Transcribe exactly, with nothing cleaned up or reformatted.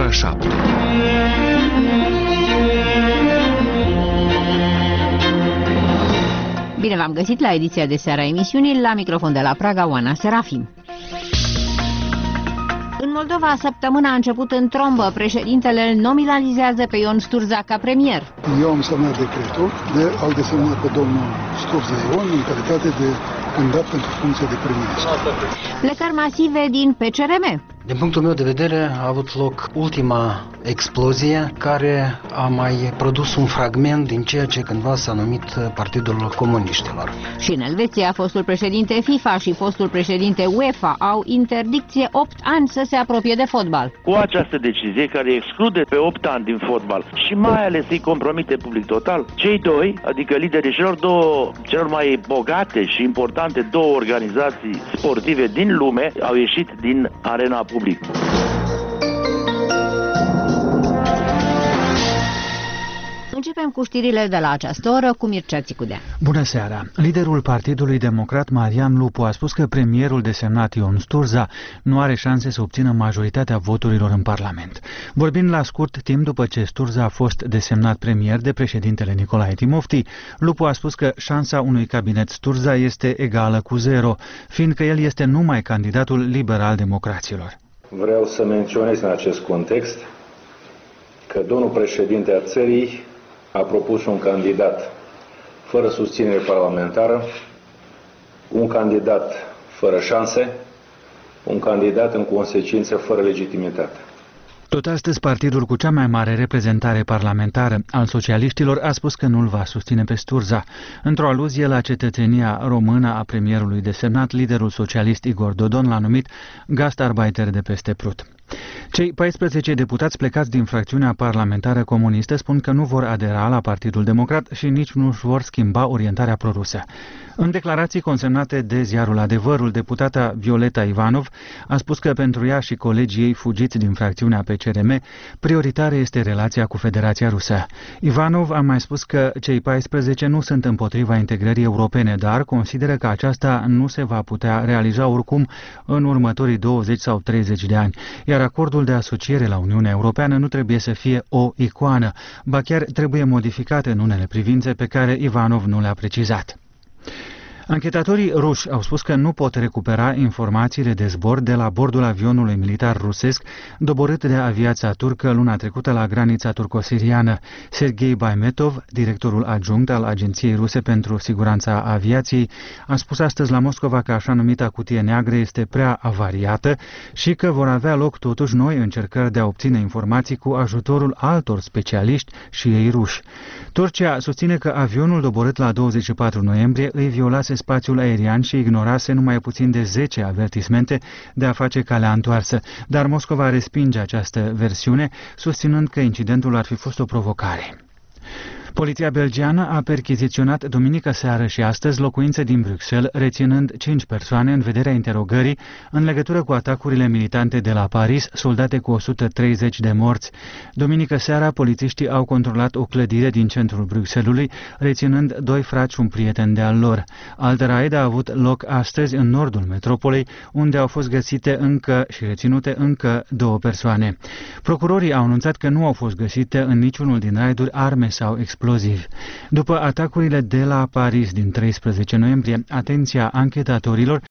ora șapte. Bine v-am găsit la ediția de seară a emisiunii, la microfon de la Praga, Oana Serafim. În Moldova, săptămâna a început în trombă. Președintele îl nominalizează pe Ion Sturza ca premier. Eu am semnat decretul de a-l desemna pe domnul Sturza Ion în calitate de candidat pentru funcția de prim-ministru. Plecări masive din P C R M. Din punctul meu de vedere, a avut loc ultima explozie care a mai produs un fragment din ceea ce cândva s-a numit Partidul Comuniștilor. Și în Elveția, fostul președinte FIFA și fostul președinte UEFA au interdicție opt ani să se apropie de fotbal. Cu această decizie care exclude pe opt ani din fotbal și mai ales îi compromite public total, cei doi, adică liderii celor două, celor mai bogate și importante două organizații sportive din lume, au ieșit din arena publică. Începem cu știrile de la această oră cu Mircea Țicudea. Bună seara! Liderul Partidului Democrat Marian Lupu a spus că premierul desemnat Ion Sturza nu are șanse să obțină majoritatea voturilor în Parlament. Vorbind la scurt timp după ce Sturza a fost desemnat premier de președintele Nicolae Timofti, Lupu a spus că șansa unui cabinet Sturza este egală cu zero, fiindcă el este numai candidatul liberal-democraților. Vreau să menționez în acest context că domnul președinte a țării a propus un candidat fără susținere parlamentară, un candidat fără șanse, un candidat în consecință fără legitimitate. Tot astăzi, partidul cu cea mai mare reprezentare parlamentară al socialiștilor a spus că nu-l va susține pe Sturza. Într-o aluzie la cetățenia română a premierului desemnat, liderul socialist Igor Dodon l-a numit gastarbeiter de peste Prut. Cei paisprezece deputați plecați din fracțiunea parlamentară comunistă spun că nu vor adera la Partidul Democrat și nici nu își vor schimba orientarea prorusă. În declarații consemnate de ziarul Adevărul, deputata Violeta Ivanov a spus că pentru ea și colegii ei fugiți din fracțiunea P C R M, prioritară este relația cu Federația Rusă. Ivanov a mai spus că cei paisprezece nu sunt împotriva integrării europene, dar consideră că aceasta nu se va putea realiza oricum în următorii douăzeci sau treizeci de ani, iar acordul de asociere la Uniunea Europeană nu trebuie să fie o icoană, ba chiar trebuie modificat în unele privințe pe care Ivanov nu le-a precizat. Anchetatorii ruși au spus că nu pot recupera informațiile de zbor de la bordul avionului militar rusesc doborât de aviația turcă luna trecută la granița turco-siriană. Sergei Baimetov, directorul adjunct al Agenției Ruse pentru Siguranța Aviației, a spus astăzi la Moscova că așa numita cutie neagră este prea avariată și că vor avea loc totuși noi încercări de a obține informații cu ajutorul altor specialiști și ei ruși. Turcia susține că avionul doborât la douăzeci și patru noiembrie îi violase spațiul aerian și ignorase numai puțin de zece avertismente de a face calea întoarsă, dar Moscova respinge această versiune, susținând că incidentul ar fi fost o provocare. Poliția belgiană a perchiziționat duminică seară și astăzi locuințe din Bruxelles, reținând cinci persoane în vederea interogării în legătură cu atacurile militante de la Paris, soldate cu o sută treizeci de morți. Duminică seara, polițiștii au controlat o clădire din centrul Bruxellesului, reținând doi frați și un prieten de-al lor. Altă raid a avut loc astăzi în nordul metropolei, unde au fost găsite încă și reținute încă două persoane. Procurorii au anunțat că nu au fost găsite în niciunul din raiduri arme sau explozivi. După atacurile de la Paris din treisprezece noiembrie, atenția anchetatorilor